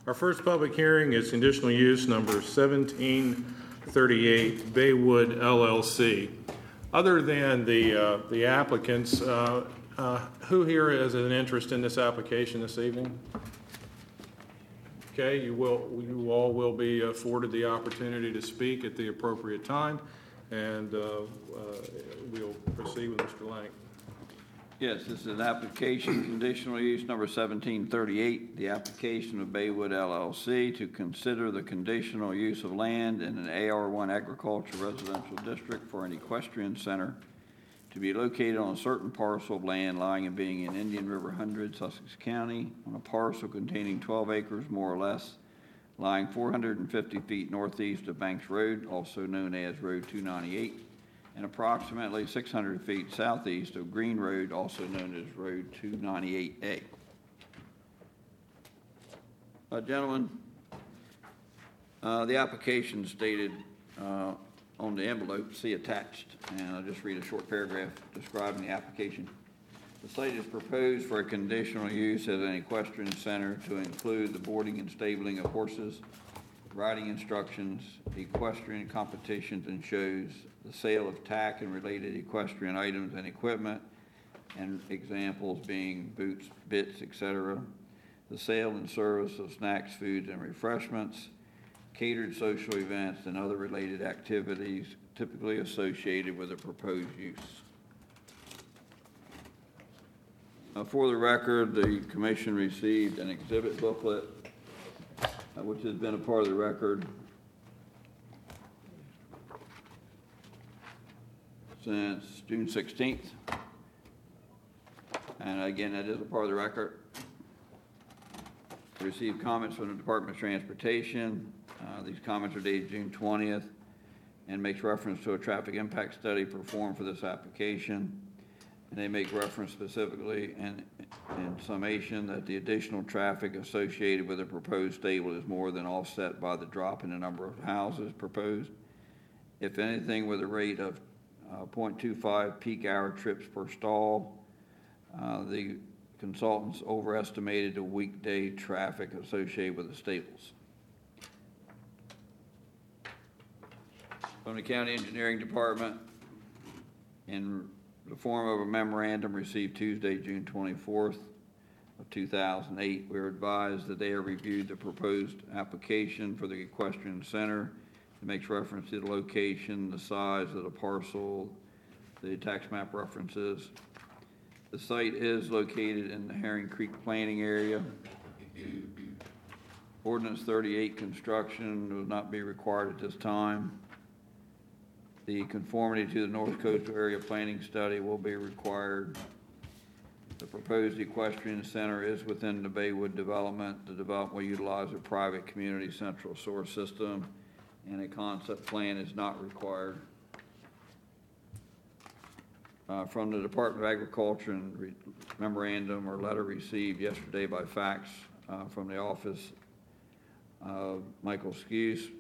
Our first public hearing is conditional use number 1738, Baywood LLC. Other than the applicants, who here has an interest in this application this evening? Okay, you all will be afforded the opportunity to speak at the appropriate time, and we'll proceed with Mr. Lang. Yes, this is an application, conditional use number 1738, the application of Baywood LLC to consider the conditional use of land in an AR1 agriculture residential district for an equestrian center to be located on a certain parcel of land lying and being in Indian River 100, Sussex County, on a parcel containing 12 acres more or less, lying 450 feet northeast of Banks Road, also known as Road 298, and approximately 600 feet southeast of Green Road, also known as Road 298A. Gentlemen, the application stated on the envelope, see attached, and I'll just read a short paragraph describing the application. The site is proposed for a conditional use as an equestrian center to include the boarding and stabling of horses, riding instructions, equestrian competitions and shows, the sale of tack and related equestrian items and equipment, and examples being boots, bits, etc., the sale and service of snacks, foods, and refreshments, catered social events, and other related activities typically associated with a proposed use. For the record, the Commission received an exhibit booklet which has been a part of the record since June 16th. And again, that is a part of the record. We received comments from the Department of Transportation. These comments are dated June 20th and makes reference to a traffic impact study performed for this application. And they make reference specifically in summation that the additional traffic associated with the proposed stable is more than offset by the drop in the number of houses proposed. If anything, with a rate of 0.25 peak hour trips per stall, the consultants overestimated the weekday traffic associated with the stables. From the County Engineering Department, in the form of a memorandum received Tuesday, June 24th of 2008, we were advised that they have reviewed the proposed application for the equestrian center. It makes reference to the location, the size of the parcel, the tax map references. The site is located in the Herring Creek planning area. Ordinance 38 construction will not be required at this time. The conformity to the North Coastal Area Planning Study will be required. The proposed equestrian center is within the Baywood development. The development will utilize a private community central source system, and a concept plan is not required. From the Department of Agriculture, and memorandum or letter received yesterday by fax from the office of Michael Skuse,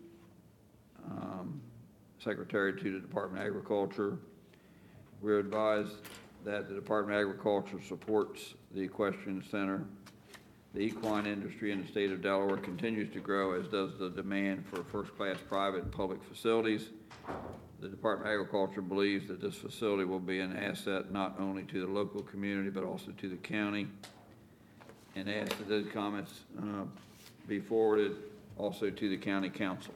Secretary to the Department of Agriculture. We're advised that the Department of Agriculture supports the equestrian center. The equine industry in the state of Delaware continues to grow, as does the demand for first-class private and public facilities. The Department of Agriculture believes that this facility will be an asset not only to the local community but also to the county, and asks that those comments be forwarded also to the county council.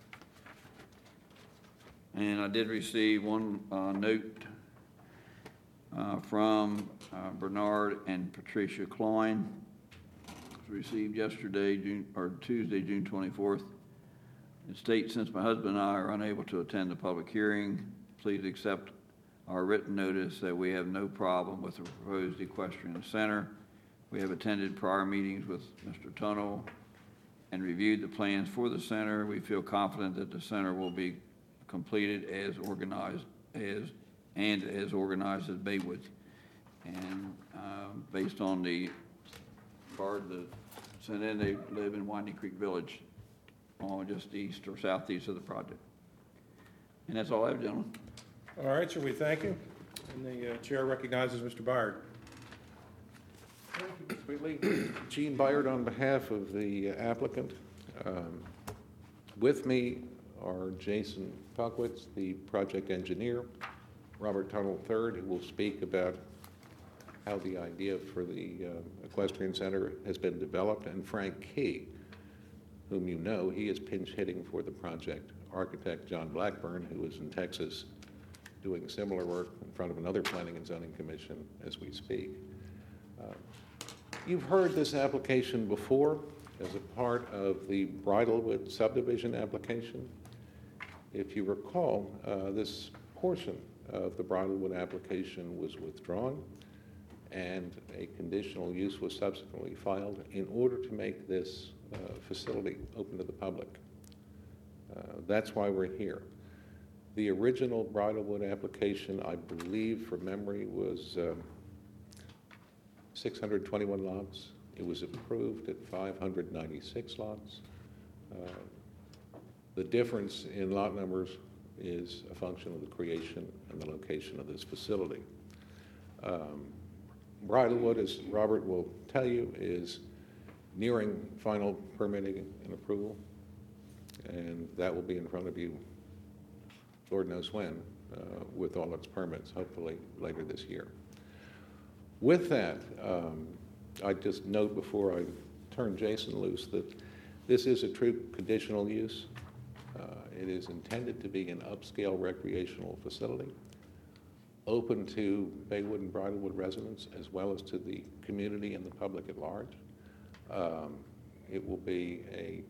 And I did receive one note from Bernard and Patricia Klein. It was received yesterday, Tuesday, June 24th. It states, since my husband and I are unable to attend the public hearing, please accept our written notice that we have no problem with the proposed equestrian center. We have attended prior meetings with Mr. Tunnell and reviewed the plans for the center. We feel confident that the center will be completed as organized as as Baywood. And based on the card that sent in, they live in Winding Creek Village, just east or southeast of the project. And that's all I have, gentlemen. All right, sir, we thank you. And the chair recognizes Mr. Byard. Thank Sweetly. Gene Byard on behalf of the applicant. With me are Jason Puckwitz, the project engineer, Robert Tuttle III, who will speak about how the idea for the equestrian center has been developed, and Frank Key, whom you know. He is pinch hitting for the project. Architect John Blackburn, who is in Texas doing similar work in front of another planning and zoning commission as we speak. You've heard this application before as a part of the Bridlewood subdivision application. If you recall, this portion of the Bridlewood application was withdrawn and a conditional use was subsequently filed in order to make this facility open to the public. That's why we're here. The original Bridlewood application, I believe, from memory, was 621 lots. It was approved at 596 lots. The difference in lot numbers is a function of the creation and the location of this facility. Bridlewood, as Robert will tell you, is nearing final permitting and approval, and that will be in front of you, Lord knows when, with all its permits, hopefully later this year. With that, I just note before I turn Jason loose that this is a true conditional use. It is intended to be an upscale recreational facility, open to Baywood and Bridlewood residents as well as to the community and the public at large. It will be a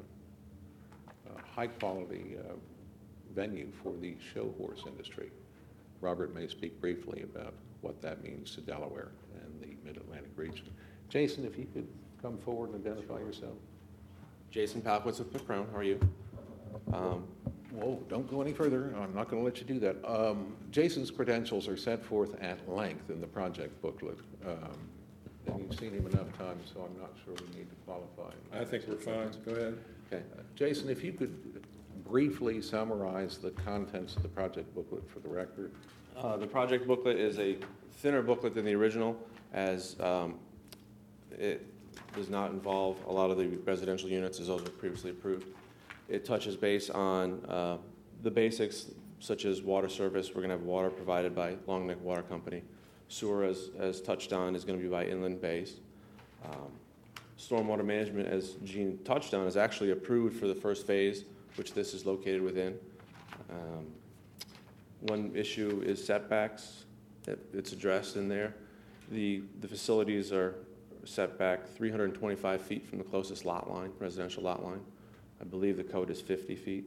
high-quality venue for the show horse industry. Robert may speak briefly about what that means to Delaware and the Mid-Atlantic region. Jason, if you could come forward and identify yourself. Jason Palkowitz with McCrone. How are you? Whoa, don't go any further. I'm not going to let you do that. Jason's credentials are set forth at length in the project booklet. And you've seen him enough times, so I'm not sure we need to qualify. I think we're fine. Go ahead. Okay. Jason, if you could briefly summarize the contents of the project booklet for the record. The project booklet is a thinner booklet than the original, as it does not involve a lot of the residential units as those were previously approved. It touches base on the basics, such as water service. We're going to have water provided by Long Neck Water Company. Sewer, as touched on, is going to be by Inland Base. Stormwater management, as Gene touched on, is actually approved for the first phase, which this is located within. One issue is setbacks. It's addressed in there. The facilities are set back 325 feet from the closest lot line, residential lot line. I believe the code is 50 feet.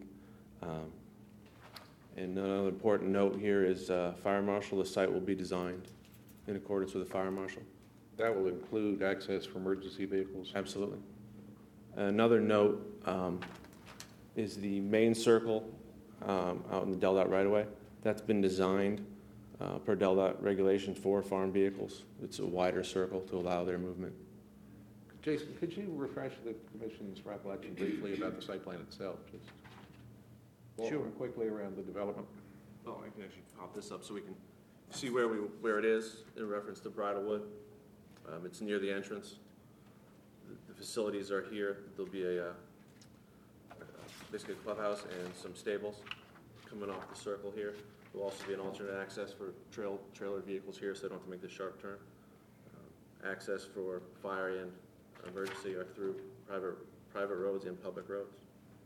And another important note here is fire marshal. The site will be designed in accordance with the fire marshal. That will include access for emergency vehicles? Absolutely. Another note is the main circle out in the DelDOT right-of-way. That's been designed per DelDOT regulation for farm vehicles. It's a wider circle to allow their movement. Jason, could you refresh the Commission's recollection briefly about the site plan itself? Just walk quickly around the development. Oh, I can actually pop this up so we can see where it is in reference to Bridlewood. It's near the entrance. The facilities are here. There'll be basically a clubhouse and some stables coming off the circle here. There'll also be an alternate access for trailer vehicles here, so they don't have to make this sharp turn. Access for fire and emergency are through private roads and public roads.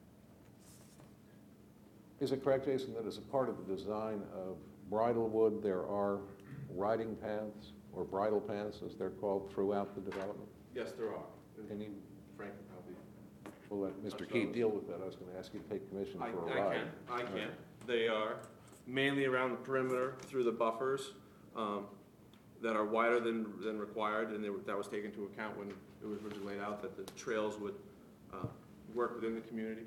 Is it correct, Jason, that as a part of the design of Bridlewood, there are riding paths or bridle paths, as they're called, throughout the development? Yes, there are. Can you, Frank can probably. we'll let Mr. Keith deal with that. I was going to ask you to take commission for a ride. I can. They are mainly around the perimeter through the buffers that are wider than required, and that was taken into account when it was originally laid out that the trails would work within the community.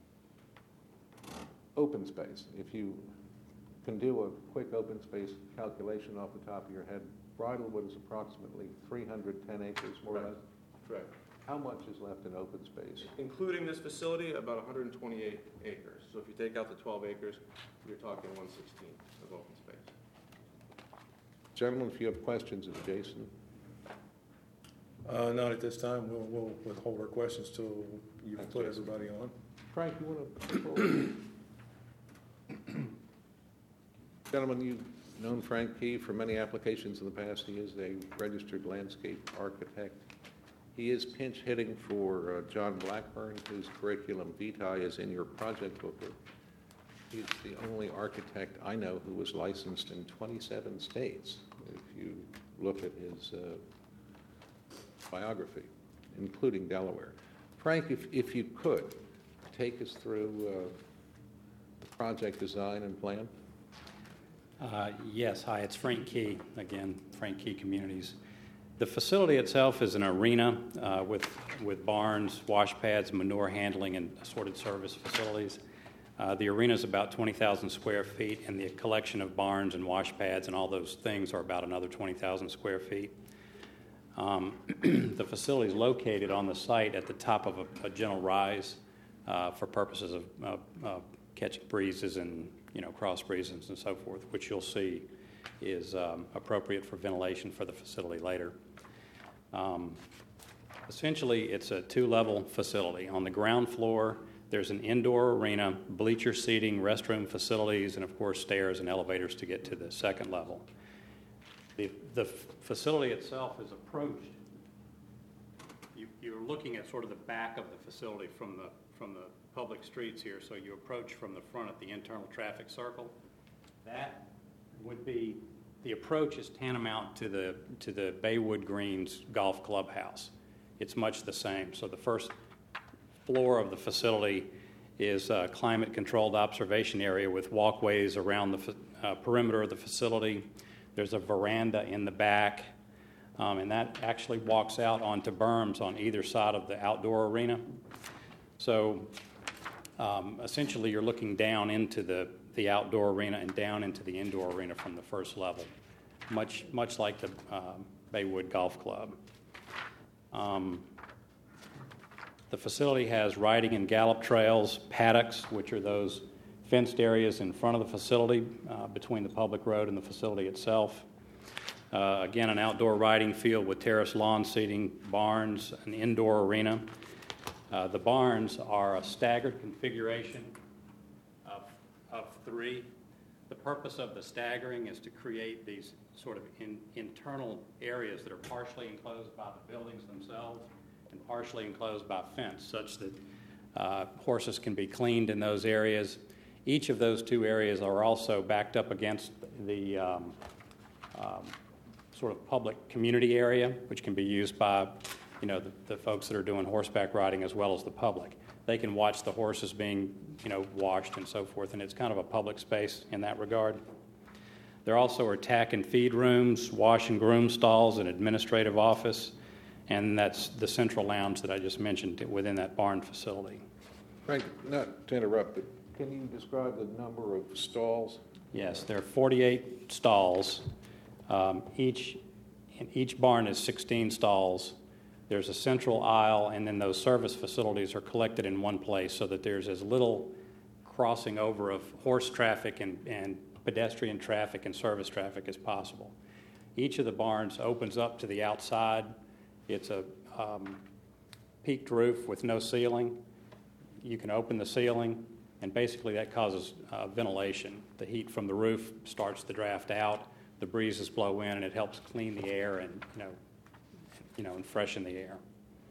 Open space. If you can do a quick open space calculation off the top of your head, Bridlewood is approximately 310 acres, more or less. Correct. How much is left in open space? Including this facility, about 128 acres. So if you take out the 12 acres, you're talking 116 of open space. Gentlemen, if you have questions of Jason. Not at this time. We'll withhold our questions till you Thanks, put Jason. everybody on. Frank, you want to? Gentlemen, you've known Frank Key for many applications in the past. He is a registered landscape architect. He is pinch hitting for John Blackburn, whose curriculum vitae is in your project booklet. He's the only architect I know who was licensed in 27 states, if you look at his biography, including Delaware. Frank, if you could, take us through the project design and plan. Yes, hi, it's Frank Key, again, Frank Key Communities. The facility itself is an arena with barns, wash pads, manure handling, and assorted service facilities. The arena is about 20,000 square feet, and the collection of barns and wash pads and all those things are about another 20,000 square feet. The facility is located on the site at the top of a gentle rise for purposes of catching breezes and cross breezes and so forth, which you'll see is appropriate for ventilation for the facility later. Essentially, it's a two-level facility. On the ground floor, there's an indoor arena, bleacher seating, restroom facilities, and of course stairs and elevators to get to the second level. The facility itself is approached. You're looking at sort of the back of the facility from the public streets here, so you approach from the front at the internal traffic circle. That would be, the approach is tantamount to the Baywood Greens Golf Clubhouse. It's much the same. So the first floor of the facility is a climate-controlled observation area with walkways around the perimeter of the facility. There's a veranda in the back, and that actually walks out onto berms on either side of the outdoor arena. So essentially you're looking down into the outdoor arena and down into the indoor arena from the first level, much like the Baywood Golf Club. The facility has riding and gallop trails, paddocks, which are those fenced areas in front of the facility between the public road and the facility itself. Again, an outdoor riding field with terrace lawn seating, barns, an indoor arena. The barns are a staggered configuration of three. The purpose of the staggering is to create these sort of internal areas that are partially enclosed by the buildings themselves and partially enclosed by fence, such that horses can be cleaned in those areas. Each of those two areas are also backed up against the sort of public community area, which can be used by the folks that are doing horseback riding as well as the public. They can watch the horses being washed and so forth, and it's kind of a public space in that regard. There also are tack and feed rooms, wash and groom stalls, an administrative office, and that's the central lounge that I just mentioned within that barn facility. Frank, not to interrupt, but can you describe the number of stalls? Yes, there are 48 stalls. Each barn is 16 stalls. There's a central aisle, and then those service facilities are collected in one place so that there's as little crossing over of horse traffic and pedestrian traffic and service traffic as possible. Each of the barns opens up to the outside. It's a peaked roof with no ceiling. You can open the ceiling, and basically that causes ventilation. The heat from the roof starts the draft out. The breezes blow in, and it helps clean the air and and freshen the air.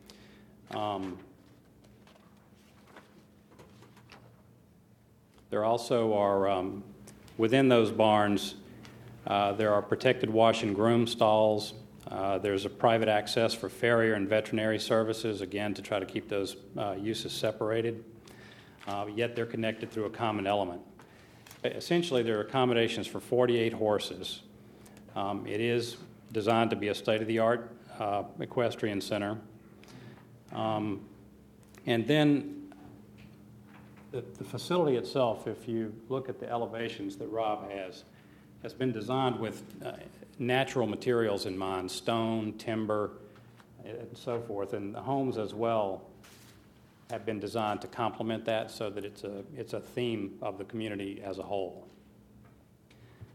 There also are within those barns. There are protected wash and groom stalls. There's a private access for farrier and veterinary services, again, to try to keep those uses separated, yet they're connected through a common element. Essentially, there are accommodations for 48 horses. It is designed to be a state-of-the-art equestrian center. And then the facility itself, if you look at the elevations that Rob has been designed with natural materials in mind, stone, timber, and so forth. And the homes as well have been designed to complement that so that it's a theme of the community as a whole.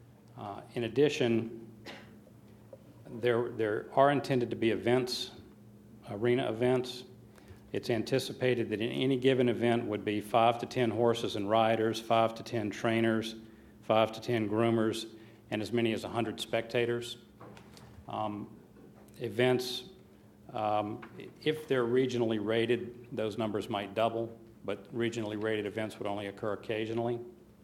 In addition, there are intended to be events arena events. It's anticipated that in any given event would be 5 to 10 horses and riders, 5 to 10 trainers, 5 to 10 groomers, and as many as 100 spectators. Events, if they're regionally rated, those numbers might double, but regionally rated events would only occur occasionally.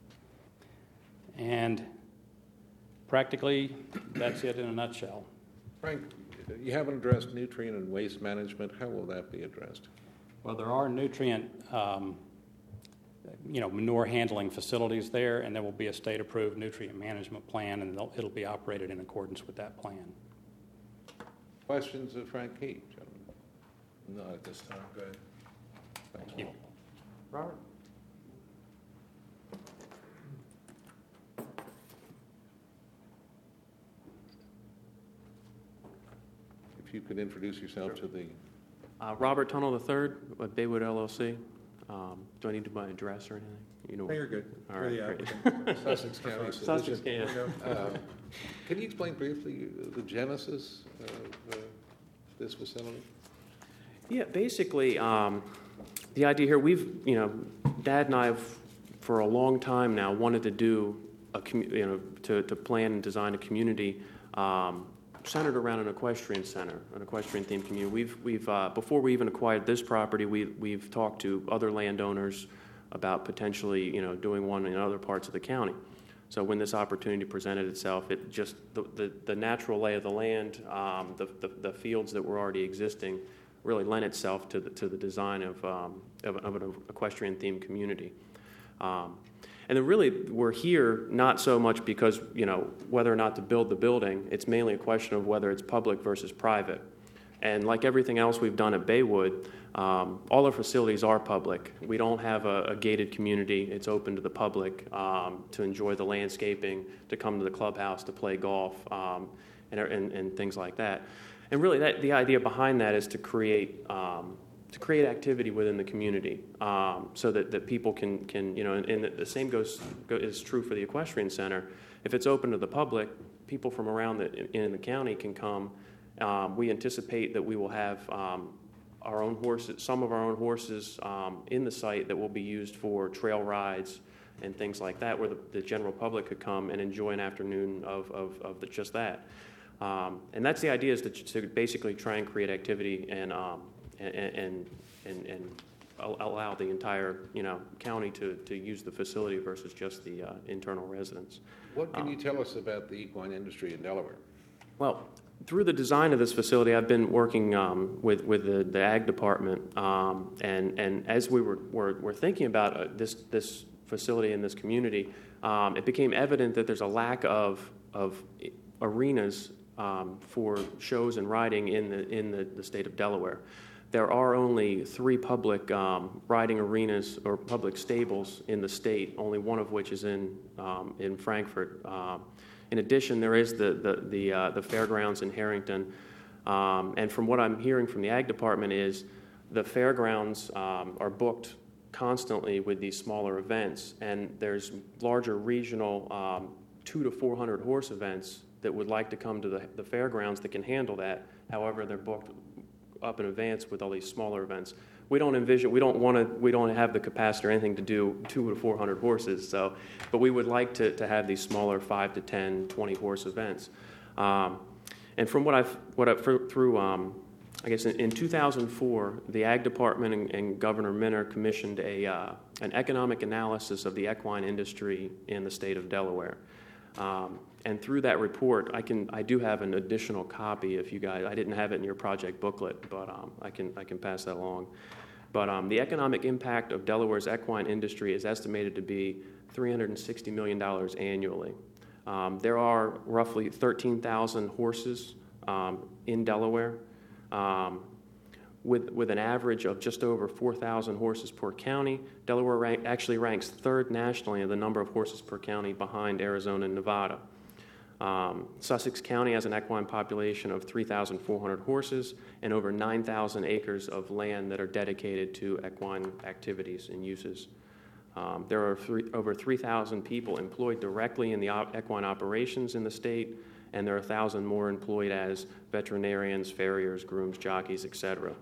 And practically, that's it in a nutshell. Frank, you haven't addressed nutrient and waste management. How will that be addressed? Well, there are nutrient, manure handling facilities there, and there will be a state-approved nutrient management plan, and it'll be operated in accordance with that plan. Questions of Frank Key, gentlemen? Not at this time. Go ahead. Thanks. You. Robert? If you could introduce yourself to the... Robert Tunnell III with Baywood LLC. Do I need to buy an address or anything? You know. No, you're good. All You're right, the great. applicant. Sussex County. Sussex County. Can you explain briefly the genesis of this facility? Yeah, basically, the idea here, Dad and I have, for a long time now, wanted to do to plan and design a community centered around an equestrian center, an equestrian-themed community. We've before we even acquired this property, we've talked to other landowners about potentially, doing one in other parts of the county. So when this opportunity presented itself, it just the natural lay of the land, the fields that were already existing, really lent itself to the design of an equestrian-themed community. And then really, we're here not so much because, whether or not to build the building. It's mainly a question of whether it's public versus private. And like everything else we've done at Baywood, all our facilities are public. We don't have a gated community. It's open to the public to enjoy the landscaping, to come to the clubhouse, to play golf, and things like that. And really, the idea behind that is to create activity within the community, so that people can and the same is true for the equestrian center. If it's open to the public, people from around in the county can come. We anticipate that we will have our own horses, some of our own horses in the site that will be used for trail rides and things like that, where the general public could come and enjoy an afternoon of just that. And that's the idea, is to basically try and create activity and allow the entire county to use the facility versus just the internal residents. What can you tell us about the equine industry in Delaware? Well, through the design of this facility, I've been working with the ag department, and as we were thinking about this facility in this community, it became evident that there's a lack of arenas for shows and riding in the state of Delaware. There are only 3 public riding arenas or public stables in the state, only one of which is in Frankfort. In addition, there is the fairgrounds in Harrington, and from what I'm hearing from the ag department is the fairgrounds are booked constantly with these smaller events, and there's larger regional 200 to 400 horse events that would like to come to the fairgrounds that can handle that. However, they're booked up in advance with all these smaller events. We don't have the capacity or anything to do 200 to 400 horses. But we would like to have these smaller 5 to 10, 20 horse events. And from I guess in 2004, the Ag Department and Governor Minner commissioned an economic analysis of the equine industry in the state of Delaware. And through that report, I do have an additional copy. If you guys, I didn't have it in your project booklet, but I can pass that along. But the economic impact of Delaware's equine industry is estimated to be $360 million annually. There are roughly 13,000 horses in Delaware, with an average of just over 4,000 horses per county. Delaware actually ranks 3rd nationally in the number of horses per county, behind Arizona and Nevada. Sussex County has an equine population of 3,400 horses and over 9,000 acres of land that are dedicated to equine activities and uses. There are over 3,000 people employed directly in the equine operations in the state, and there are 1,000 more employed as veterinarians, farriers, grooms, jockeys, etc.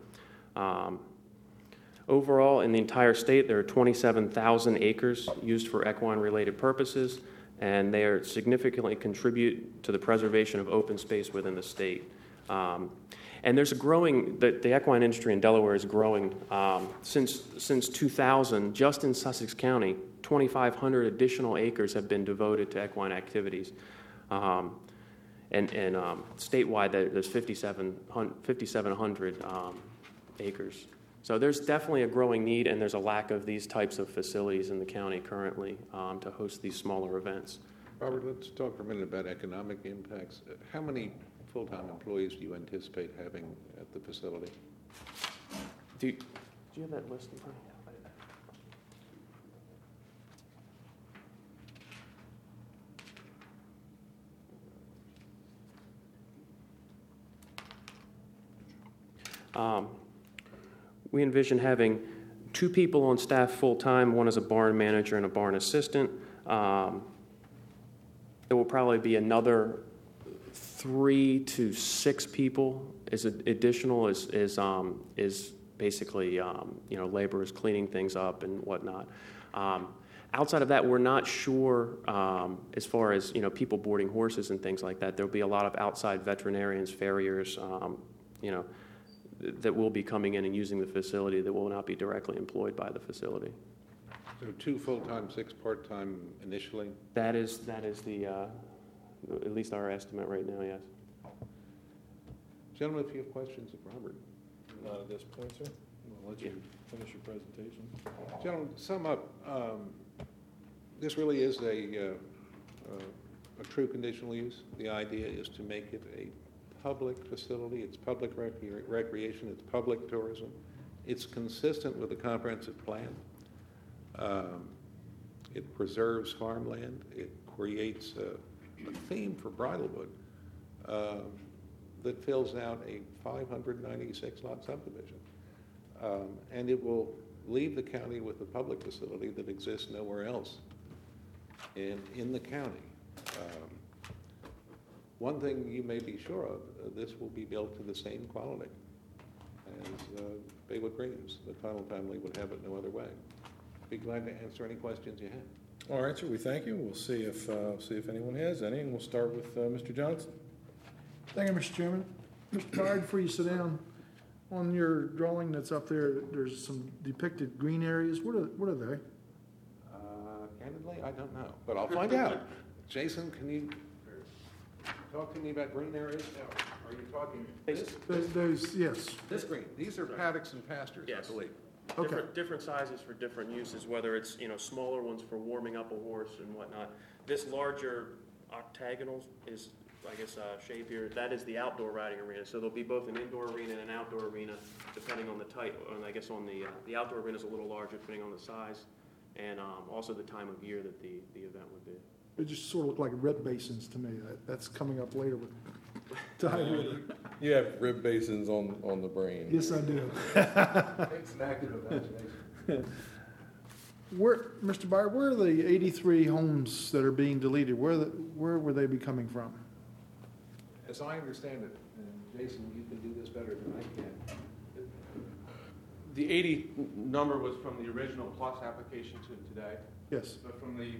Overall, in the entire state, there are 27,000 acres used for equine-related purposes, and they are significantly contribute to the preservation of open space within the state. And there's a growing, the equine industry in Delaware is growing. Since 2000, just in Sussex County, 2,500 additional acres have been devoted to equine activities. And statewide, there's 5,700 acres. So there's definitely a growing need, and there's a lack of these types of facilities in the county currently to host these smaller events. Robert, let's talk for a minute about economic impacts. How many full-time employees do you anticipate having at the facility? Do you have that list in front of you? We envision having 2 people on staff full-time. One is a barn manager and a barn assistant. There will probably be another 3 to 6 people is additional is basically laborers cleaning things up and whatnot. Outside of that, we're not sure as far as people boarding horses and things like that. There'll be a lot of outside veterinarians, farriers, that will be coming in and using the facility that will not be directly employed by the facility. So 2 full-time, 6 part-time initially? That is the at least our estimate right now. Yes. Gentlemen, if you have questions of Robert. Not at this point, sir. I'll let you finish your presentation. Gentlemen, to sum up, this really is a true conditional use. The idea is to make it a public facility. It's public recreation. It's public tourism. It's consistent with the comprehensive plan. It preserves farmland. It creates a theme for Bridlewood that fills out a 596-lot subdivision. And it will leave the county with a public facility that exists nowhere else in the county. One thing you may be sure of, this will be built to the same quality as Baywood Greens. The Connell family would have it no other way. Be glad to answer any questions you have. All right, sir, we thank you. We'll see if anyone has any, and we'll start with Mr. Johnson. Thank you, Mr. Chairman. Mr. Bard, before you sit down, on your drawing that's up there, there's some depicted green areas. What are they? Candidly, I don't know, but I'll find out. Jason, can you talk to me about green areas? Now, are you talking this? Those, yes. This green. These are paddocks and pastures, Yes. I believe. Okay. Different sizes for different uses, whether it's smaller ones for warming up a horse and whatnot. This larger octagonal is, I guess, shape here. That is the outdoor riding arena. So there'll be both an indoor arena and an outdoor arena, depending on the type. And I guess on the outdoor arena is a little larger, depending on the size, and also the time of year that the event would be. They just sort of look like rib basins to me. That's coming up later with time. You have rib basins on the brain. Yes, I do. It's an active imagination. Mr. Bard, where are the 83 homes that are being deleted? Where would they be coming from? As I understand it, and Jason, you can do this better than I can. The 80 number was from the original plus application to today, Yes. but from the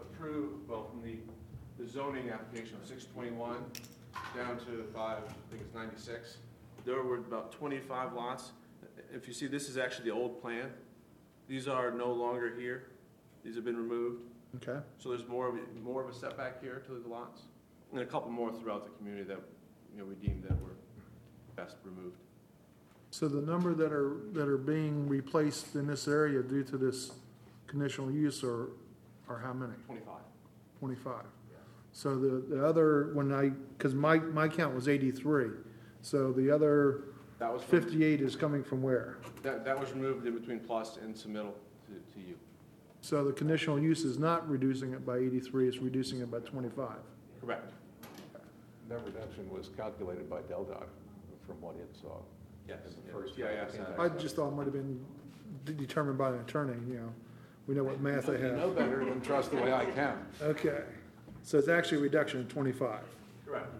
zoning application of 621 down to 96, there were about 25 lots. If you see, this is actually the old plan. These are no longer here. These have been removed. Okay. So there's more of a setback here to the lots, and a couple more throughout the community that we deemed that were best removed. So the number that are being replaced in this area due to this conditional use are how many? 25. 25. So the other, because my count was 83, so the other That was from, 58 is coming from where? that was removed in between plus and submittal to you. So the conditional use is not reducing it by 83, it's reducing it by 25. Correct. That reduction was calculated by DelDOT from what it saw. Yes. In the first GIS. I just thought it might have been determined by an attorney, We know what math they You know have. better than trust the way I count. Okay. So it's actually a reduction of 25. Correct.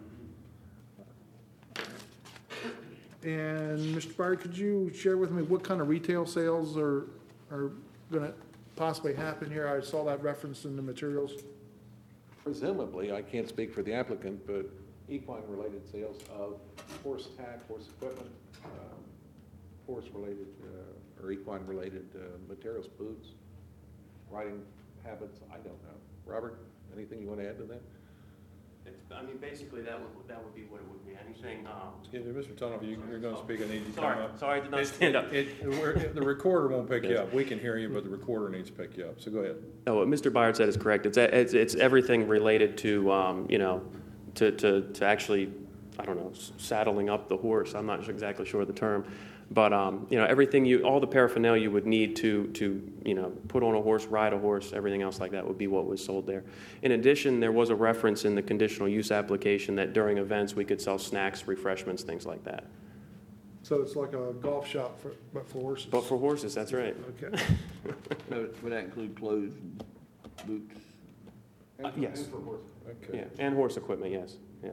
And Mr. Byer, could you share with me what kind of retail sales are going to possibly happen here? I saw that referenced in the materials. Presumably, I can't speak for the applicant, but equine-related sales of horse tack, horse equipment, horse-related or equine-related materials, boots, riding habits, I don't know. Robert, anything you want to add to that? I mean, basically, that would be what it would be. Anything. Excuse me, Mr. Tunnell, you're going to speak, I need you to come up. Sorry, I did not stand up. The recorder won't pick you up. We can hear you, but the recorder needs to pick you up. So go ahead. No, what Mr. Byard said is correct. It's everything related to to actually, I don't know, saddling up the horse. I'm not exactly sure of the term, but everything all the paraphernalia you would need to put on a horse, ride a horse, everything else like that would be what was sold there. In addition, there was a reference in the conditional use application that during events we could sell snacks, refreshments, things like that. So it's like a golf shop but for horses? But for horses, that's right. Okay. So would that include clothes, boots? Yes. And for horses. Okay. Yeah, and horse equipment, yes. Yeah.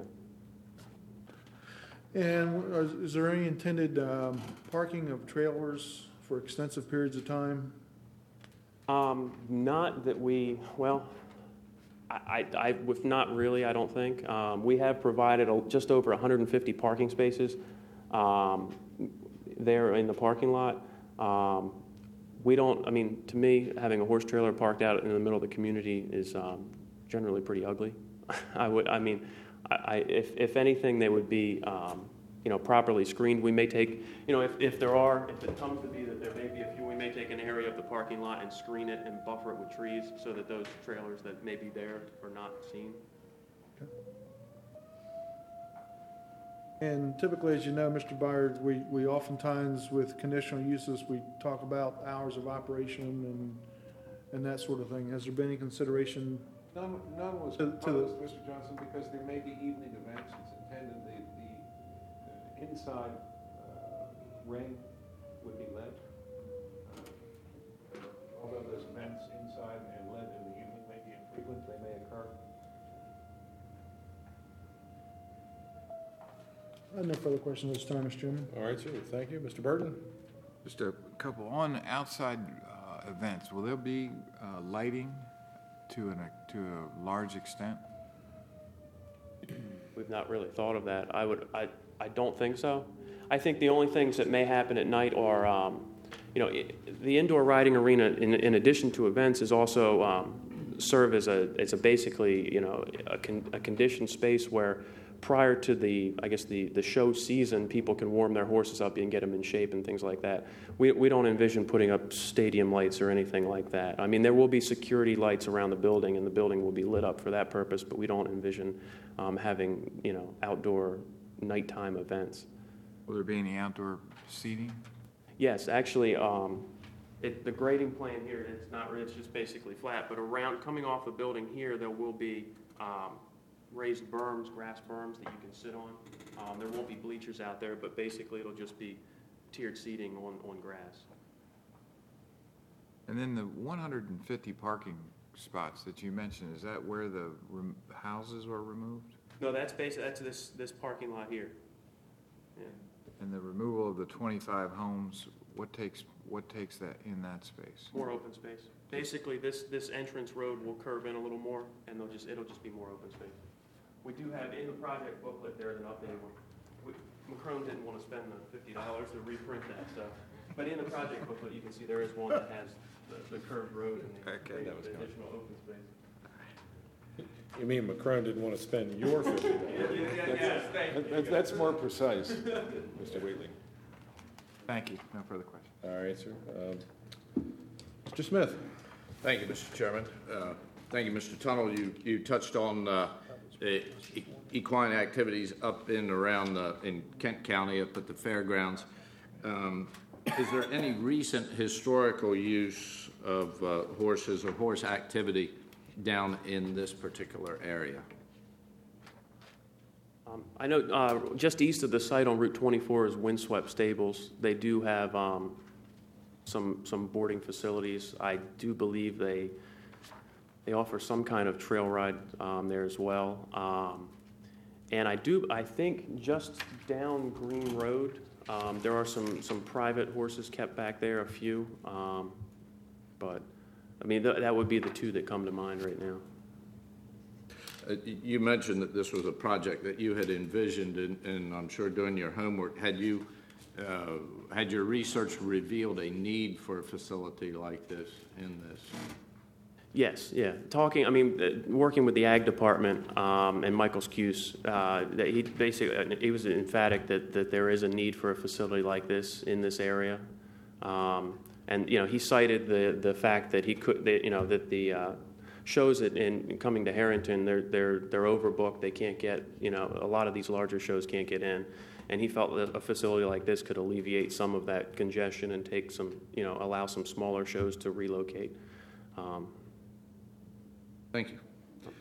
And is there any intended parking of trailers for extensive periods of time? Not that not really, I don't think. We have provided just over 150 parking spaces there in the parking lot. To me, having a horse trailer parked out in the middle of the community is generally pretty ugly. If anything, they would be, properly screened. We may take, if it comes to be that there may be a few, we may take an area of the parking lot and screen it and buffer it with trees so that those trailers that may be there are not seen. And typically, as you know, Mr. Byard, we oftentimes, with conditional uses, we talk about hours of operation and that sort of thing. Has there been any consideration? None was To the- proposed, Mr. Johnson, because there may be evening events. It's intended the inside ring would be lit. Although those events inside and lit in the evening may be infrequent, they may occur. I have no further questions at this time, Mr. Chairman. All right, sir. Thank you. Mr. Burton? Just a couple. On outside events, will there be lighting to a large extent? We've not really thought of that. I don't think so. I think the only things that may happen at night are, the indoor riding arena, in addition to events, is also serve as a basically, a conditioned space where prior to the show season, people can warm their horses up and get them in shape and things like that. We don't envision putting up stadium lights or anything like that. I mean, there will be security lights around the building, and the building will be lit up for that purpose, but we don't envision having, outdoor nighttime events. Will there be any outdoor seating? Yes, actually, the grading plan here, it's just basically flat, but coming off the building here, there will be raised berms, grass berms that you can sit on. There won't be bleachers out there, but basically it'll just be tiered seating on grass. And then the 150 parking spots that you mentioned, is that where the houses were removed? No, that's this parking lot here. Yeah. And the removal of the 25 homes, what takes that in that space? More open space. Basically, this entrance road will curve in a little more, and it'll just be more open space. We do have in the project booklet, there's an updated one. McCrone didn't want to spend the $50 to reprint that stuff, but in the project booklet, you can see there is one that has the curved road and the additional open space. You mean McCrone didn't want to spend your $50? That's more precise, Mr. Wheatley. Thank you. No further questions. All right, sir. Mr. Smith? Thank you, Mr. Chairman. Thank you, Mr. Tunnell. You touched on equine activities up in around in Kent County up at the fairgrounds. Is there any recent historical use of horses or horse activity down in this particular area? I know just east of the site on Route 24 is Windswept Stables. They do have some boarding facilities. I do believe they offer some kind of trail ride there as well. I think just down Green Road, there are some private horses kept back there, a few. But, I mean, that would be the two that come to mind right now. You mentioned that this was a project that you had envisioned, and I'm sure doing your homework, had your research revealed a need for a facility like this in this? Yes, yeah. Working with the Ag Department and Michael Skuse, that he was emphatic that there is a need for a facility like this in this area. And he cited the fact that that the shows in coming to Harrington, they're overbooked. They can't get, a lot of these larger shows can't get in, and he felt that a facility like this could alleviate some of that congestion and take some, allow some smaller shows to relocate. Thank you.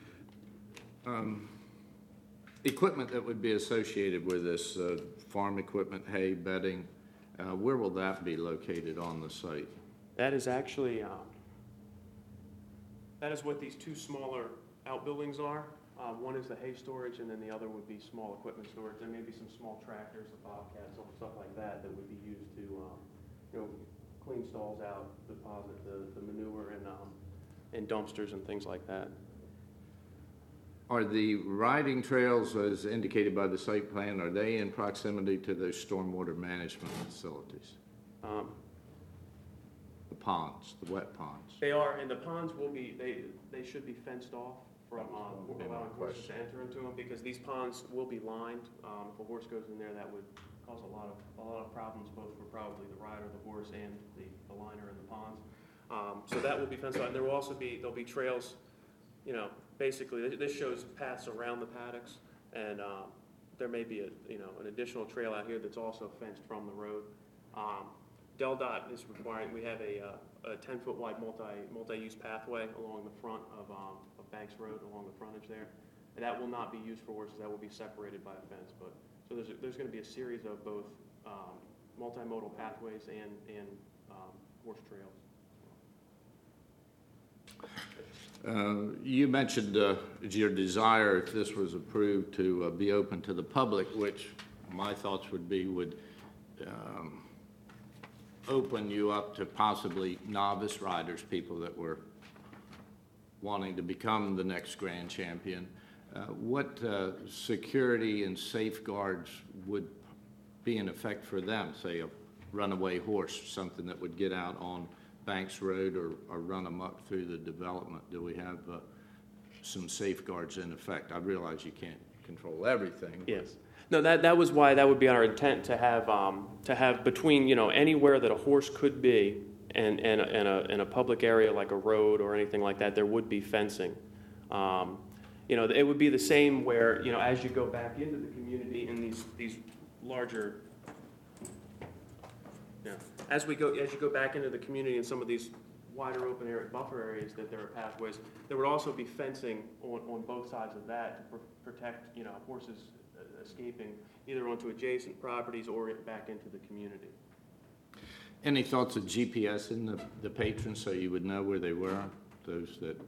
Equipment that would be associated with this, farm equipment, hay, bedding, where will that be located on the site? That is actually, that is what these two smaller outbuildings are. One is the hay storage, and then the other would be small equipment storage. There may be some small tractors, the bobcats, stuff like that would be used to, clean stalls out, deposit the manure and dumpsters and things like that. Are the riding trails, as indicated by the site plan, are they in proximity to those stormwater management facilities? The ponds, the wet ponds? They are, and the ponds will be, they should be fenced off from allowing horses to enter into them, because these ponds will be lined. If a horse goes in there, that would cause a lot of problems, both for probably the rider, the horse, and the liner in the ponds. So that will be fenced off. And there'll be trails. Basically, this shows paths around the paddocks, and there may be an additional trail out here that's also fenced from the road. DelDOT is requiring, we have a 10-foot wide multi-use pathway along the front of Banks Road, along the frontage there. And that will not be used for horses. That will be separated by a fence. But so there's going to be a series of both multimodal pathways and horse trails. You mentioned your desire, if this was approved, to be open to the public, which my thoughts would be would open you up to possibly novice riders, people that were wanting to become the next grand champion. What security and safeguards would be in effect for them, say a runaway horse, something that would get out on Banks Road or run amok through the development? Do we have some safeguards in effect? I realize you can't control everything. Yes. No, that was why that would be our intent, to have between anywhere that a horse could be and in a public area like a road or anything like that, there would be fencing. It would be the same where as you go back into the community in these larger. As you go back into the community in some of these wider open area buffer areas, that there are pathways. There would also be fencing on both sides of that to protect horses escaping either onto adjacent properties or back into the community. Any thoughts of GPS in the patrons so you would know where they were? Those that.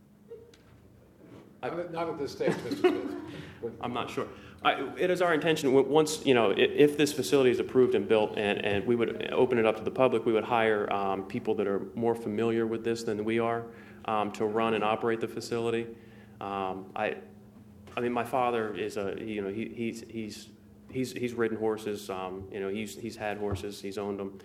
Not at this stage, Mr. Smith. I'm not sure. It is our intention, once, if this facility is approved and built and we would open it up to the public, we would hire people that are more familiar with this than we are to run and operate the facility. My father is he's ridden horses. He's had horses. He's owned them.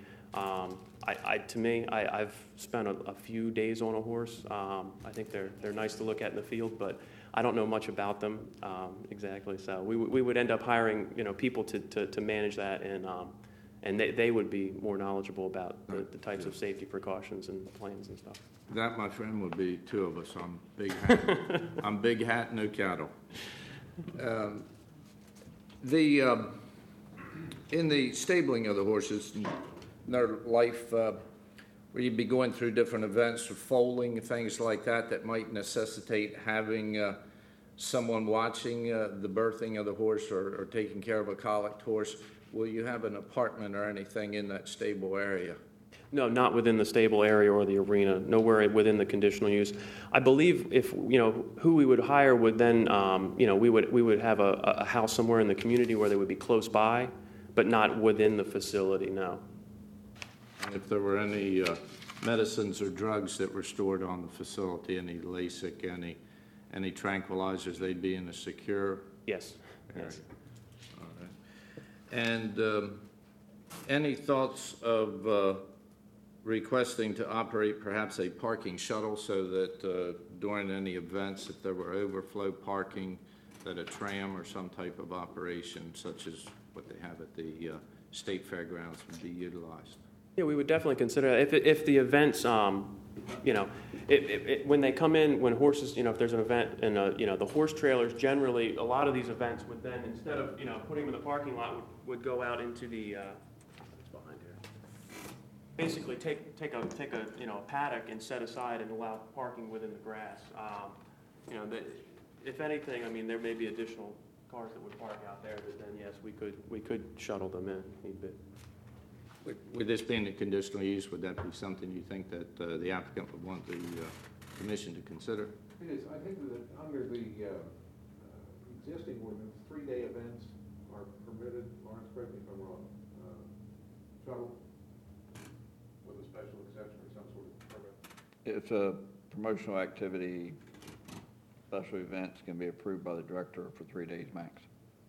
I've spent a few days on a horse. I think they're nice to look at in the field, but I don't know much about them exactly. So we would end up hiring people to manage that, and they would be more knowledgeable about the types of safety precautions and plans and stuff. That, my friend, would be two of us on Big Hat, no cattle. In the stabling of the horses, their life, where you'd be going through different events of foaling and things like that might necessitate having someone watching the birthing of the horse or taking care of a colicked horse. Will you have an apartment or anything in that stable area? No, not within the stable area or the arena, nowhere within the conditional use. I believe if, who we would hire would then, we would have a house somewhere in the community where they would be close by, but not within the facility, no. And if there were any medicines or drugs that were stored on the facility, any LASIK, any tranquilizers, they'd be in a secure Yes. area? Yes. All right. And any thoughts of requesting to operate perhaps a parking shuttle so that during any events, if there were overflow parking, that a tram or some type of operation such as what they have at the State Fairgrounds would be utilized? Yeah, we would definitely consider that. If the events, when they come in, when horses, if there's an event and, the horse trailers, generally, a lot of these events would then, instead of, putting them in the parking lot, would go out into the, what's behind here? Basically take a paddock and set aside and allow parking within the grass. If anything, I mean, there may be additional cars that would park out there, but then, yes, we could shuttle them in, if need be. With this being a conditional use, would that be something you think that the applicant would want the commission to consider? It is. I think that under the existing ordinance, 3-day events are permitted. Lawrence, correct me if I'm wrong. Shuttle with a special exception or some sort of permit. If a promotional activity, special events can be approved by the director for 3 days max,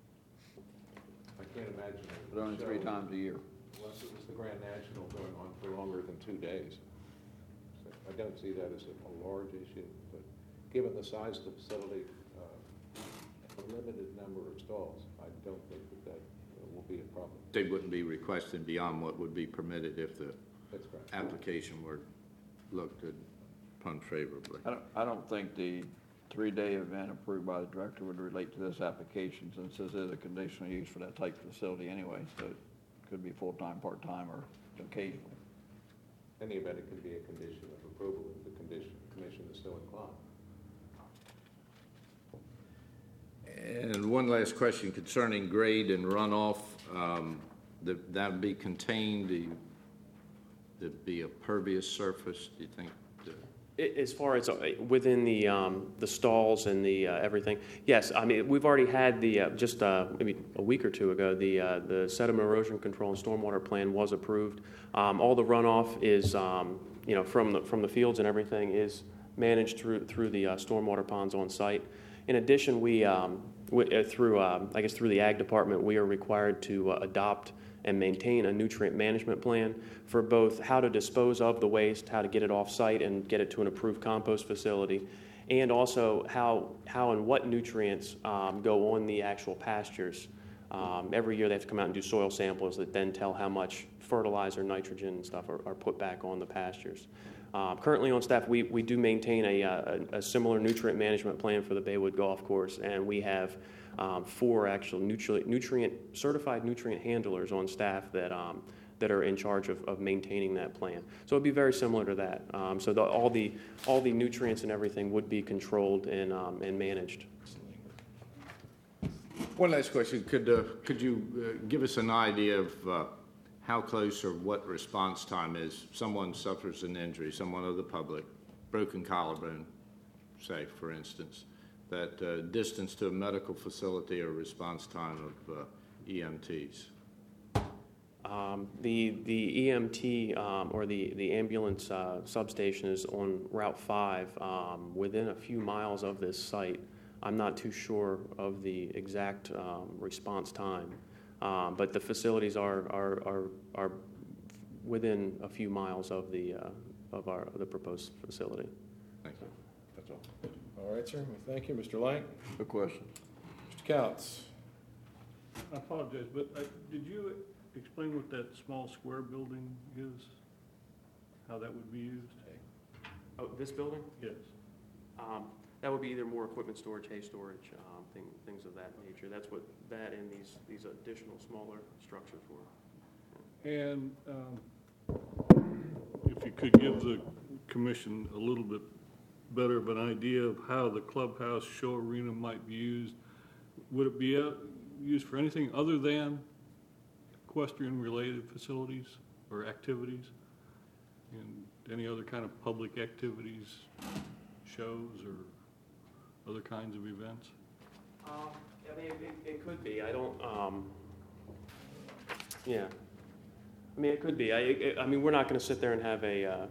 I can't imagine it. but only 3 times a year. Unless it was the Grand National going on for longer than 2 days. So I don't see that as a large issue, but given the size of the facility, a limited number of stalls, I don't think that will be a problem. They wouldn't be requesting beyond what would be permitted if the That's correct. application were looked upon favorably. I don't think the 3-day event approved by the director would relate to this application, since this is a conditional use for that type of facility anyway, so it could be full-time, part-time, or occasionally. In any event, it could be a condition of approval if the commission is so inclined. And one last question concerning grade and runoff. That would be contained, there'd be a pervious surface, do you think? As far as within the stalls and the everything, yes. I mean, we've already had the just maybe a week or two ago. The sediment erosion control and stormwater plan was approved. All the runoff is from the fields and everything is managed through the stormwater ponds on site. In addition, through the ag department, we are required to adopt and maintain a nutrient management plan for both how to dispose of the waste, how to get it off-site and get it to an approved compost facility, and also how and what nutrients go on the actual pastures. Every year they have to come out and do soil samples that then tell how much fertilizer, nitrogen, and stuff are put back on the pastures. Currently on staff, we do maintain a similar nutrient management plan for the Baywood Golf Course, and we have 4 actual certified nutrient handlers on staff that are in charge of maintaining that plan. So it'd be very similar to that. So all the nutrients and everything would be controlled and managed. One last question. Could you give us an idea of how close or what response time is? Someone suffers an injury, someone of the public, broken collarbone, say, for instance, that distance to a medical facility or response time of EMTs? The EMT or the ambulance substation is on Route 5 within a few miles of this site. I'm not too sure of the exact response time, but the facilities are within a few miles of the proposed facility. Thank you. That's all. All right, sir. Well, thank you. Mr. Lang? Good question. Mr. Couts? I apologize, but did you explain what that small square building is? How that would be used? Oh, this building? Yes. That would be either more equipment storage, hay storage, things of that nature. That's what that and these additional smaller structures were. And if you could give the commission a little bit better of an idea of how the clubhouse show arena might be used, would it be used for anything other than equestrian-related facilities or activities? And any other kind of public activities, shows, or other kinds of events? I mean, it could be. I don't, yeah. I mean, it could be. I mean, we're not going to sit there and have a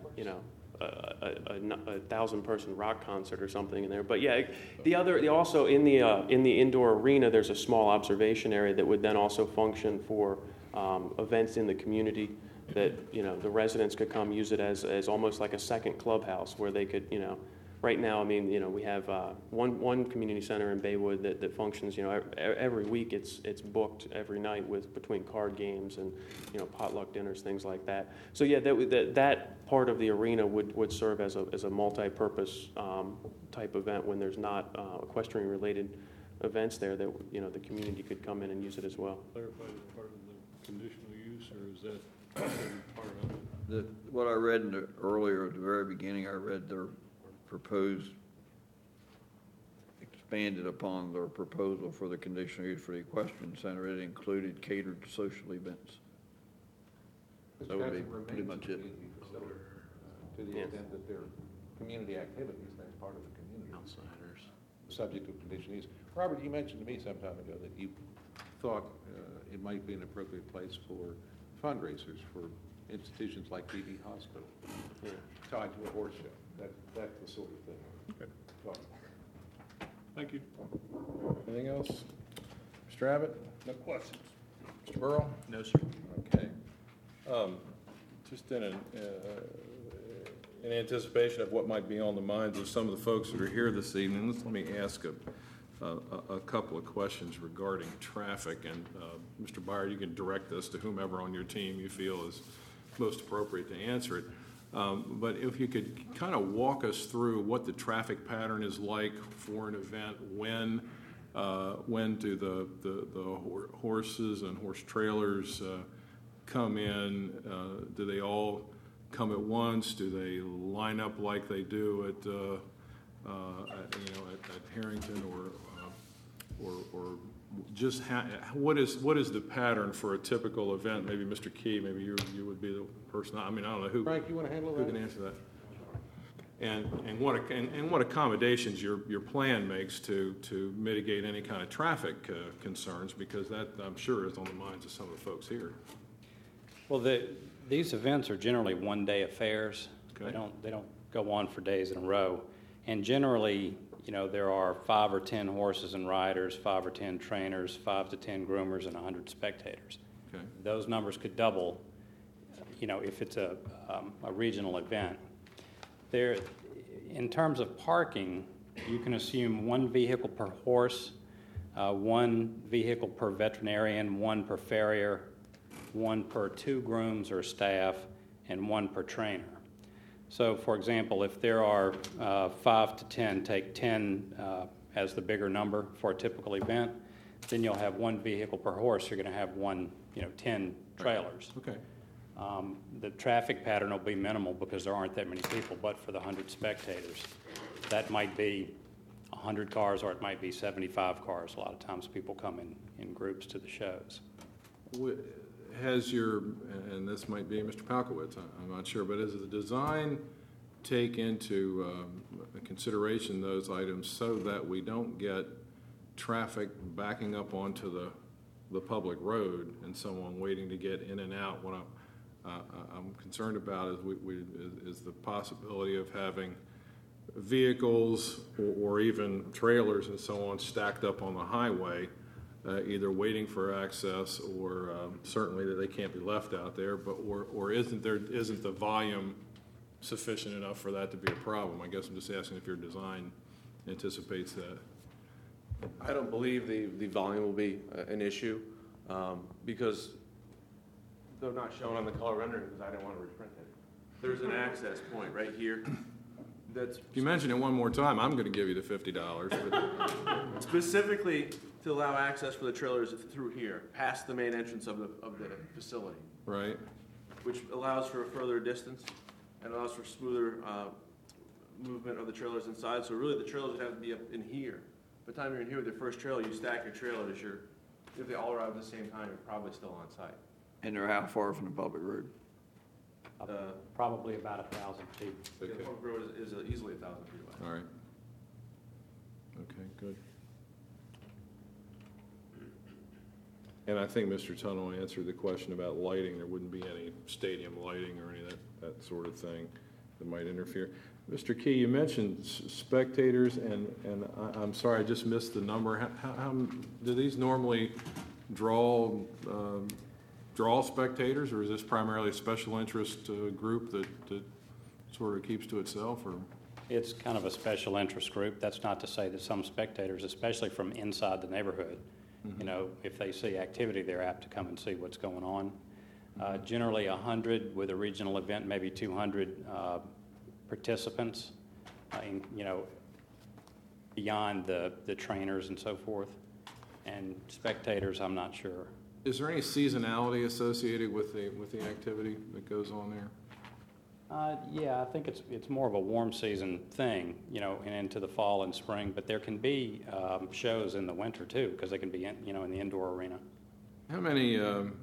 1,000-person rock concert or something in there. But yeah, also in the indoor arena, there's a small observation area that would then also function for events in the community. That the residents could come use it as almost like a second clubhouse where they could Right now, I mean, we have one community center in Baywood that functions. Every week it's booked every night with between card games and potluck dinners, things like that. So yeah, that part of the arena would serve as a multi-purpose type event when there's not equestrian related events there that the community could come in and use it as well. Clarify the part of the conditional use, or is that part of it? What I read earlier at the very beginning, I read their proposed, expanded upon their proposal for the conditional use for the equestrian center. It included catered social events. That would be pretty much it. To the extent that they're community activities, that's part of the community. Outsiders. Subject to conditional use. Robert, you mentioned to me some time ago that you thought it might be an appropriate place for fundraisers for institutions like BB Hospital, tied to a horse show. That's the sort of thing. Okay. Thank you. Anything else? Mr. Abbott? No questions. Mr. Burrell? No, sir. Okay. Just in anticipation of what might be on the minds of some of the folks that are here this evening, let me ask a couple of questions regarding traffic. And Mr. Byard, you can direct this to whomever on your team you feel is most appropriate to answer it. But if you could kind of walk us through what the traffic pattern is like for an event, when do the horses and horse trailers come in? Do they all come at once? Do they line up like they do at Harrington, or just what is the pattern for a typical event? Maybe Mr. Key, maybe you would be the person. I mean, I don't know who. Frank, you want to handle who that? can answer that? And what accommodations your plan makes to mitigate any kind of traffic concerns, because that I'm sure is on the minds of some of the folks here. Well, these events are generally one-day affairs. Okay. They don't go on for days in a row, and generally, there are 5 or 10 horses and riders, 5 or 10 trainers, 5 to 10 groomers, and 100 spectators. Okay. Those numbers could double, if it's a regional event. There, in terms of parking, you can assume 1 vehicle per horse, 1 vehicle per veterinarian, 1 per farrier, 1 per 2 grooms or staff, and 1 per trainer. So, for example, if there are 5 to 10, take 10 as the bigger number for a typical event, then you'll have 1 vehicle per horse. You're going to have 10 trailers. Okay. The traffic pattern will be minimal because there aren't that many people, but for the 100 spectators, that might be 100 cars or it might be 75 cars. A lot of times people come in groups to the shows. Has and this might be Mr. Palkowitz, I'm not sure, but has the design take into consideration those items so that we don't get traffic backing up onto the public road and someone waiting to get in and out? What I'm concerned about is the possibility of having vehicles or even trailers and so on stacked up on the highway, either waiting for access or certainly that they can't be left out there, but or isn't the volume sufficient enough for that to be a problem? I guess I'm just asking if your design anticipates that. I don't believe the volume will be an issue because they're not shown on the color rendering because I didn't want to reprint it. There's an access point right here. That's If you mention it one more time, I'm going to give you the $50. But specifically to allow access for the trailers through here, past the main entrance of the facility, right. which allows for a further distance and allows for smoother movement of the trailers inside. So really the trailers would have to be up in here. By the time you're in here with your first trailer, you stack your trailers. If they all arrive at the same time, you're probably still on site. And they're how far from the public road? Probably about 1,000 feet. The Public Road is easily 1,000 feet wide. All right. Okay, good. And I think Mr. Tunnell answered the question about lighting. There wouldn't be any stadium lighting or any of that sort of thing that might interfere. Mr. Key, you mentioned spectators, and I'm sorry, I just missed the number. How do these normally draw spectators, or is this primarily a special interest group that sort of keeps to itself? Or It's kind of a special interest group. That's not to say that some spectators, especially from inside the neighborhood, you know, if they see activity, they're apt to come and see what's going on. Generally 100 with a regional event, maybe 200 participants, you know, beyond the trainers and so forth. And spectators, I'm not sure. is there any seasonality associated with the activity that goes on there? Yeah, I think it's more of a warm season thing, you know, and into the fall and spring. But there can be shows in the winter too, because they can be in, you know, in the indoor arena. How many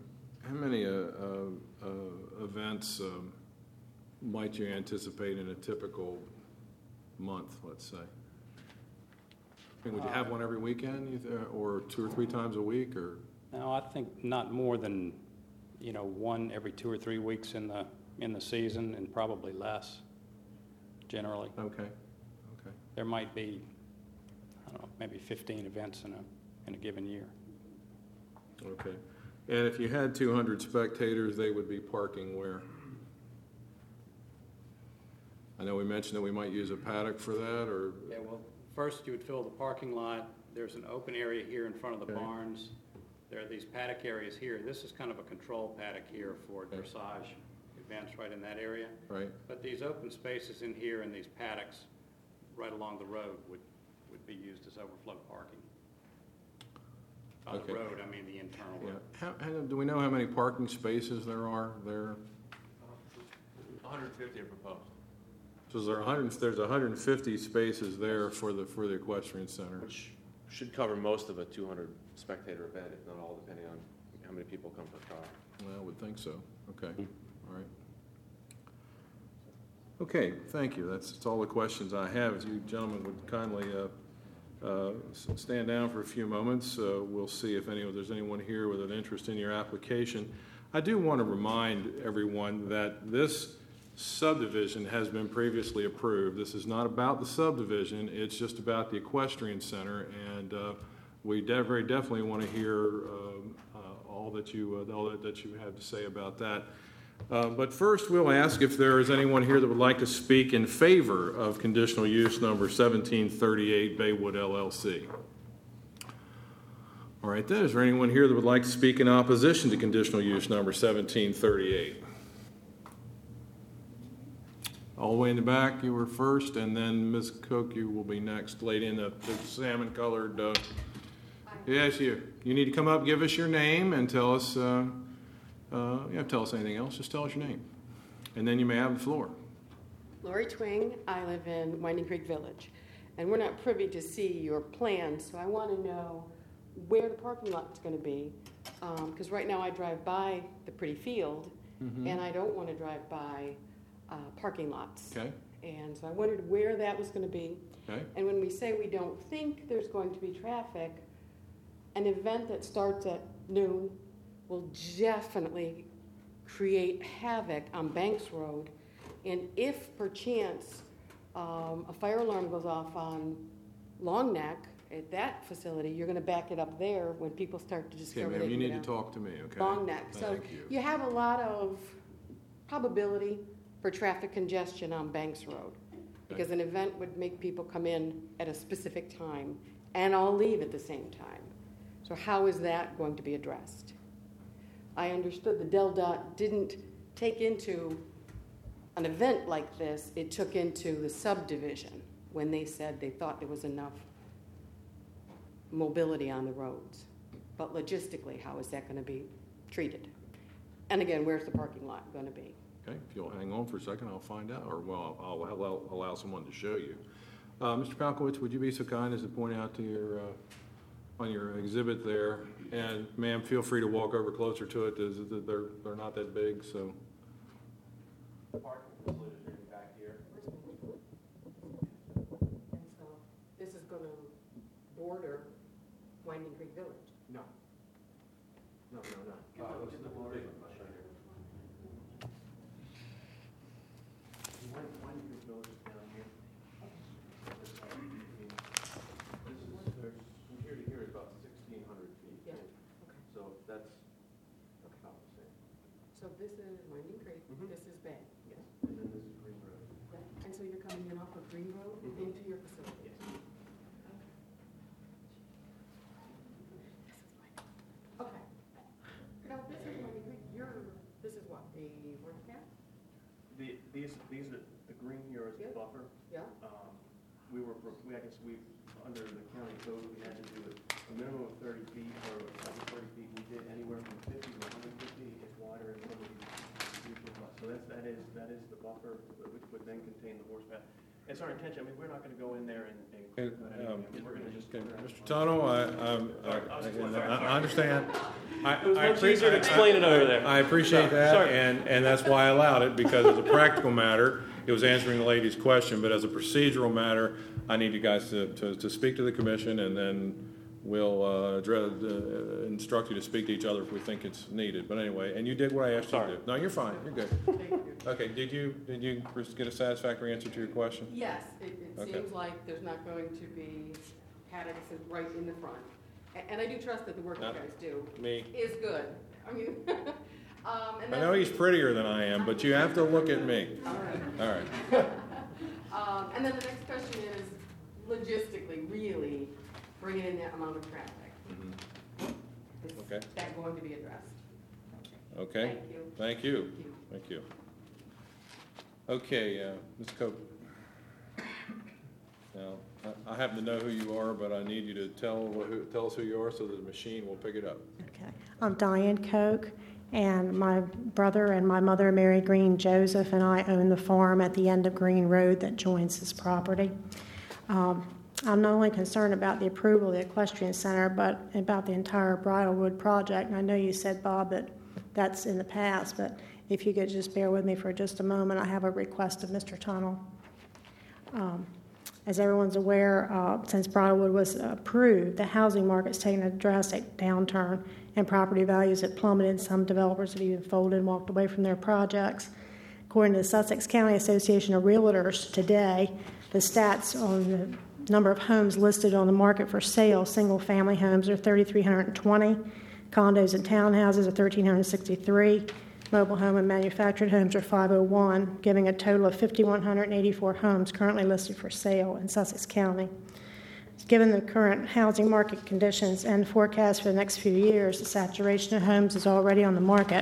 events might you anticipate in a typical month, let's say? I mean, would you have one every weekend, or 2 or 3 times a week, or? No, I think not more than, you know, one every 2 or 3 weeks in the season, and probably less, generally. Okay. There might be, I don't know, maybe 15 events in a given year. Okay. And if you had 200 spectators, they would be parking where? I know we mentioned that we might use a paddock for that, or? Yeah, well, first you would fill the parking lot. There's an open area here in front of the Okay. barns. There are these paddock areas here. This is kind of a control paddock here for Okay. dressage events right in that area. Right. But these open spaces in here and these paddocks right along the road would be used as overflow parking. By Okay. the road, I mean the internal Yeah. road. Do we know how many parking spaces there are there? 150 are proposed. So there's 150 spaces there for the equestrian center. Which should cover most of a 200 spectator event, if not all, depending on how many people come per car. Well, I would think so. Okay, all right. Okay, thank you. That's all the questions I have. If you gentlemen would kindly stand down for a few moments, we'll see if there's anyone here with an interest in your application. I do want to remind everyone that this subdivision has been previously approved. This is not about the subdivision, it's just about the equestrian center, and we very definitely want to hear all that you have to say about that. But first, we'll ask if there is anyone here that would like to speak in favor of conditional use number 1738 Baywood LLC. All right, then, is there anyone here that would like to speak in opposition to conditional use number 1738? All the way in the back, you were first, and then Ms. Cook, you will be next, lady in the salmon-colored. Yes, you need to come up, give us your name, and tell us. Tell us anything else. Just tell us your name, and then you may have the floor. Lori Twing. I live in Winding Creek Village, and we're not privy to see your plans, so I want to know where the parking lot is going to be, because right now I drive by the pretty field, and I don't want to drive by parking lots. Okay. And so I wondered where that was going to be. Okay. And when we say we don't think there's going to be traffic, an event that starts at noon will definitely create havoc on Banks Road. And if perchance a fire alarm goes off on Long Neck at that facility, you're going to back it up there when people start to discover. Okay, ma'am, you need to talk to me, okay? Long Neck. So you have a lot of probability for traffic congestion on Banks Road, because an event would make people come in at a specific time and all leave at the same time. So how is that going to be addressed? I understood the DelDOT didn't take into an event like this, it took into the subdivision when they said they thought there was enough mobility on the roads. But logistically, how is that going to be treated? And again, where's the parking lot going to be? Okay, if you'll hang on for a second, I'll find out, or I'll allow someone to show you. Mr. Palkowitz, would you be so kind as to point out to your on your exhibit there, and ma'am, feel free to walk over closer to it. They're not that big, so parking facilities are gonna be back here. And so this is going to border Winding Creek Village. No. No. Look at the big one, I'll show you. Winding Creek Village is down here. This is, from here to here is about 1,600 feet. Yeah, okay. So that's about the same. So this is Winding Creek, Mhm. this is Bay. Yes. And then this is Green Road. And so you're coming in off of Green Road into your facility? Yes. Okay. Now, this is Winding Creek, this is what, a work camp? These are, the green here is the Yeah. buffer. Yeah? Under the county code, we had to do a minimum of 30 feet or up to 30 feet. We did anywhere from 50 to 150. It's wider in some of these usual lots. So that is the buffer, which would then contain the horse path. It's our intention, I mean, we're not going to go in there and Okay, cut anything. I mean, we're going to just. Mr. Tunnell, I understand. It was much easier to explain it over there. I appreciate that, Sorry. and that's why I allowed it, because as a practical matter, it was answering the lady's question, but as a procedural matter, I need you guys to speak to the commission, and then we'll instruct you to speak to each other if we think it's needed. But anyway, and you did what I asked you to do. No, you're fine, you're good. Okay, did you get a satisfactory answer to your question? Yes, it Okay. seems like there's not going to be paddocks right in the front. And I do trust that the work you Not guys do Me. is good. I mean, and I know he's prettier than I am, but you have to look at me. All right. All right. And then the next question is, logistically, really bringing in that amount of traffic. Is Okay. that going to be addressed? Okay. Thank you. Thank you. Thank you. Okay, Ms. Cope. Now, I happen to know who you are, but I need you to tell us who you are so that the machine will pick it up. Okay. I'm Diane Koch, and my brother and my mother, Mary Green Joseph, and I own the farm at the end of Green Road that joins this property. I'm not only concerned about the approval of the equestrian center, but about the entire Bridlewood project. And I know you said, Bob, that that's in the past, but if you could just bear with me for just a moment, I have a request of Mr. Tunnell. As everyone's aware, since Bridlewood was approved, the housing market's taken a drastic downturn, and property values have plummeted. Some developers have even folded and walked away from their projects. According to the Sussex County Association of Realtors today, the stats on the number of homes listed on the market for sale, single-family homes, are 3,320. Condos and townhouses are 1,363. Mobile home and manufactured homes are 501, giving a total of 5,184 homes currently listed for sale in Sussex County. Given the current housing market conditions and forecast for the next few years, the saturation of homes is already on the market.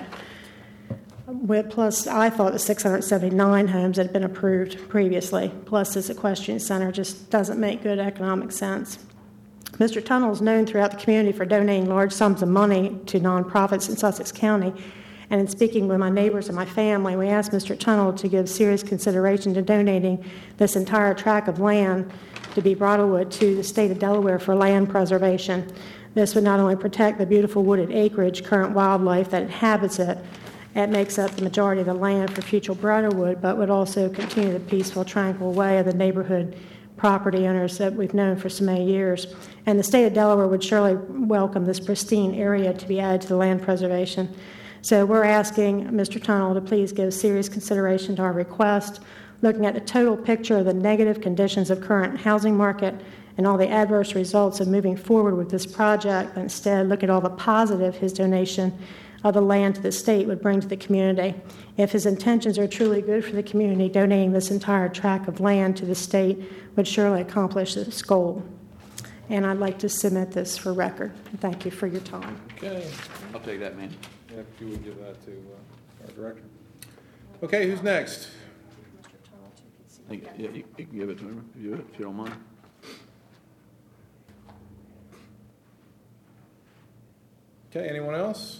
Plus, I thought the 679 homes that had been approved previously, plus this equestrian center, just doesn't make good economic sense. Mr. Tunnell is known throughout the community for donating large sums of money to nonprofits in Sussex County. And in speaking with my neighbors and my family, we asked Mr. Tunnell to give serious consideration to donating this entire tract of land to be Bridlewood to the state of Delaware for land preservation. This would not only protect the beautiful wooded acreage, current wildlife that inhabits it, it makes up the majority of the land for future Bridlewood, but would also continue the peaceful, tranquil way of the neighborhood property owners that we've known for so many years. And the state of Delaware would surely welcome this pristine area to be added to the land preservation. So we're asking Mr. Tunnell to please give serious consideration to our request, looking at the total picture of the negative conditions of current housing market and all the adverse results of moving forward with this project, but instead look at all the positive his donation of the land to the state would bring to the community. If his intentions are truly good for the community, donating this entire tract of land to the state would surely accomplish this goal. And I'd like to submit this for record. Thank you for your time. Okay. I'll take that, man. Yeah, if you would give that to our director. Okay, who's next? Yeah, you can give it to him if you don't mind. Okay, anyone else?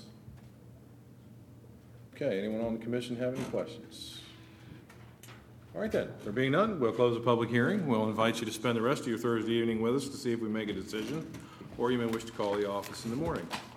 Okay, anyone on the commission have any questions? All right then, there being none, we'll close the public hearing. We'll invite you to spend the rest of your Thursday evening with us to see if we make a decision, or you may wish to call the office in the morning.